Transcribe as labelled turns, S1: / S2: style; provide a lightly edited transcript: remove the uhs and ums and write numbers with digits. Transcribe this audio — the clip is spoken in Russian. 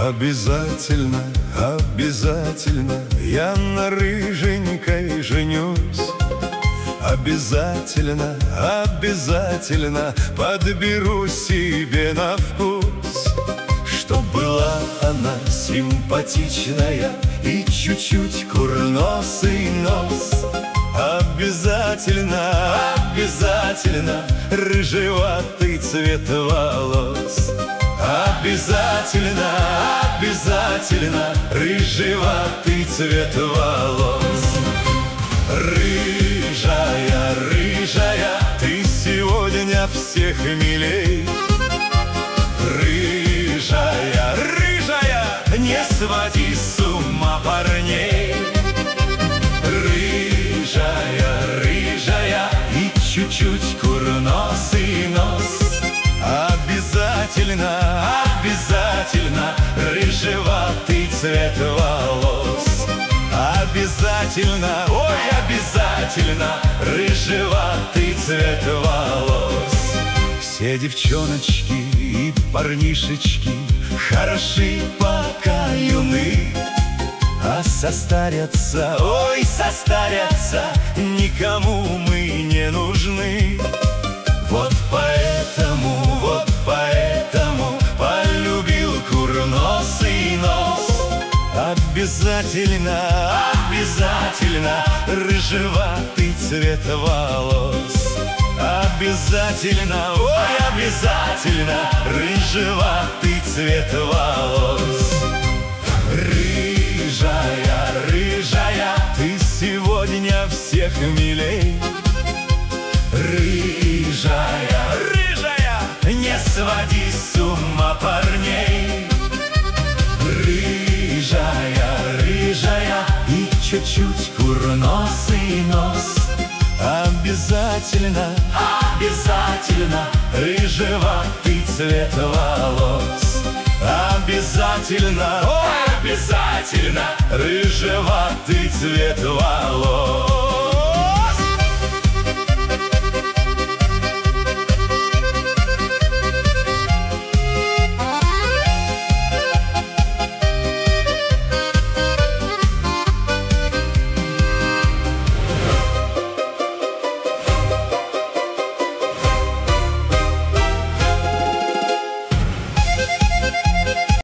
S1: Обязательно, обязательно я на рыженькой женюсь. Обязательно, обязательно подберу себе на вкус, чтоб была она симпатичная и чуть-чуть курносый нос. Обязательно, обязательно рыжеватый цвет волос. Обязательно, обязательно рыжеватый цвет волос. Рыжая, рыжая, ты сегодня всех милей. Рыжая, рыжая, не своди с ума парней. Рыжая, рыжая и чуть-чуть курносый нос. Обязательно, обязательно рыжеватый цвет волос. Обязательно, ой, обязательно рыжеватый цвет волос. Все девчоночки и парнишечки хороши, пока юны, а состарятся, ой, состарятся, никому мы не нужны. Вот поэтому полюбил курносый нос. Обязательно, обязательно рыжеватый цвет волос. Обязательно, ой, обязательно рыжеватый цвет волос. Рыжая, рыжая, ты сегодня всех милей. Рыжая, рыжая, не своди с ума парней. Рыжая, рыжая и чуть-чуть курносый нос. Обязательно, обязательно рыжеватый цвет волос. Обязательно, ой, обязательно рыжеватый цвет волос.